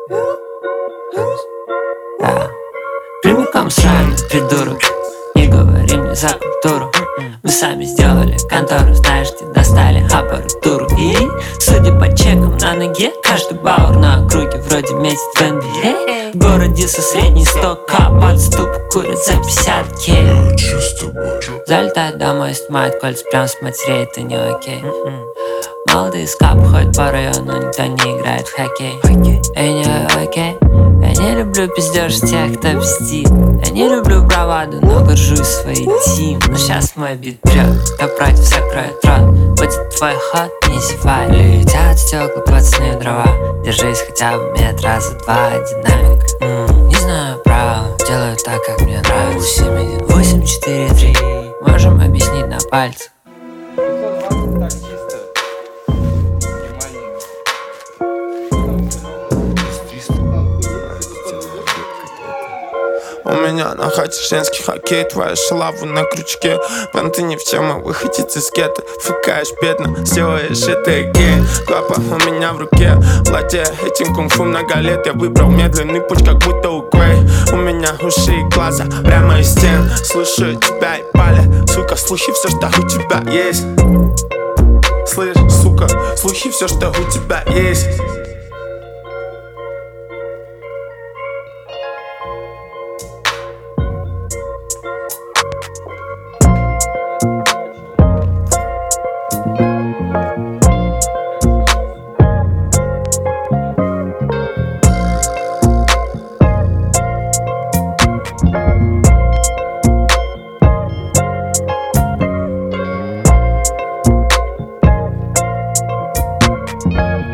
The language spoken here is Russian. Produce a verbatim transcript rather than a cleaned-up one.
yeah. Прямиком сраный придурок, не говори мне за культуру. Мы сами сделали контору, знаешь, где достали аппаратуру. И, судя по чекам на ноге, каждый бауэр на округе вроде месяц в эн би эй. В городе со средней сто ка, под ступ курят за пятьдесят кей. Залетает домой, снимает кольца прям с матерей, это не окей. Молодые скапы ходят по району, никто не играет в хоккей. Эй, не окей. Я не люблю пиздеж тех, кто пиздит. Я не люблю браваду, но горжусь своей тим. Но щас мой бит прет, кто против закроет рот. Будет твой ход, не зевай. Летят стекла, пацаны дрова. Держись хотя бы метра за два, динамик. М-м, Не знаю правил, делаю так, как мне нравится. Семь один восемь четыре три. Можем объяснить на пальцах. У меня на хате женский хоккей, твоя шалава на крючке. Понты не в тему, выходить из гетто. Фыкаешь бедно, сделаешь это гей. Клапа у меня в руке, владея этим кунг-фу много лет. Я выбрал медленный путь, как будто у Грей. У меня уши и глаза прямо из стен. Слушаю тебя и паля, сука, слухи все, что у тебя есть. Слышь, сука, слухи все, что у тебя есть. We'll be right back.